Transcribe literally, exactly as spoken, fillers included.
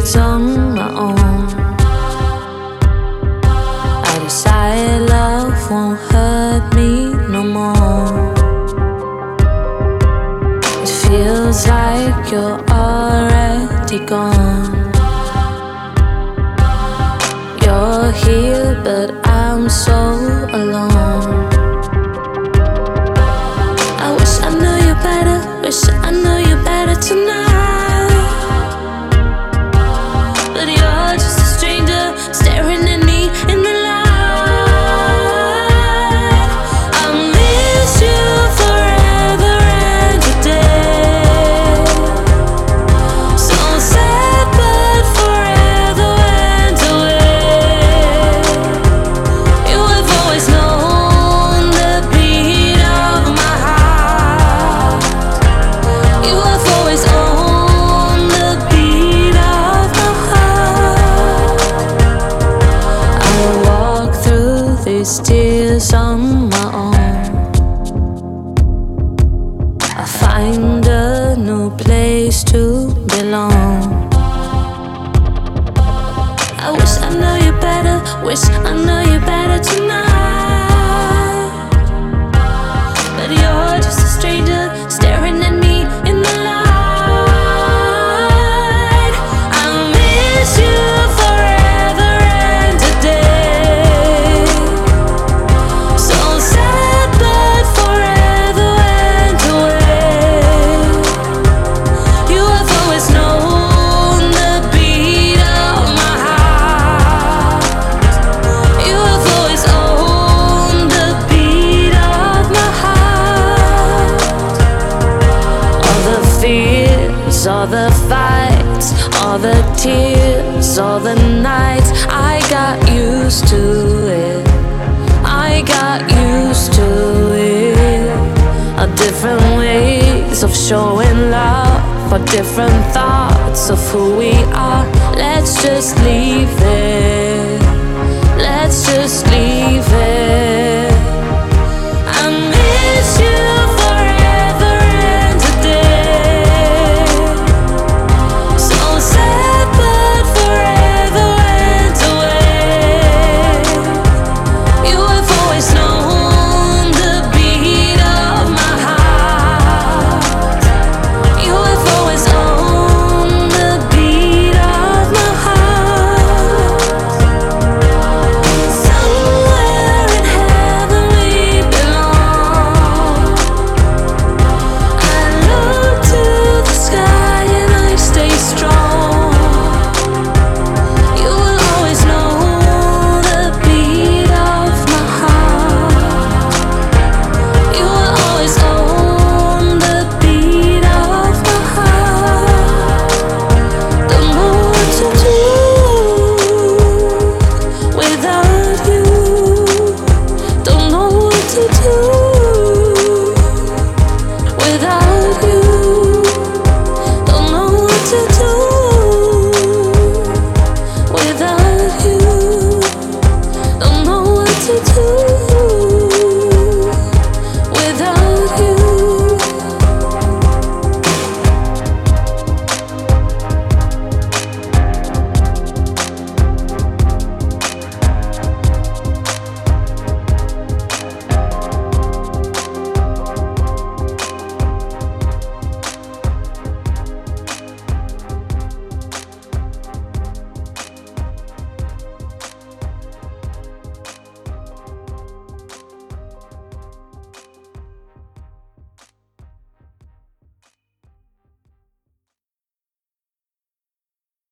streets on my own. I decide love won't hurt me no more. It feels like you're already gone. You're here, but I'm so alone. I wish I knew you better, wish I knew you better tonight. But you're just a stranger staring at me in the light. I miss you forever and a day. So sad but forever went away. You have always known the beat of my heart. You have always owned the beat of my heart. I walk through these tears on my own. I find a new place to belong. I wish I knew you better, wish I knew you better tonight. But you're just a stranger staring at me in the light. I miss you forever and a day. So sad but forever went away. You have always known the beat of my heart. You have always owned the beat of my heart. All the fears, all the fights, all the tears, all the nights, I got used to it. I got used to it. A different ways of showing love, or different thoughts of who we are. Let's just leave it.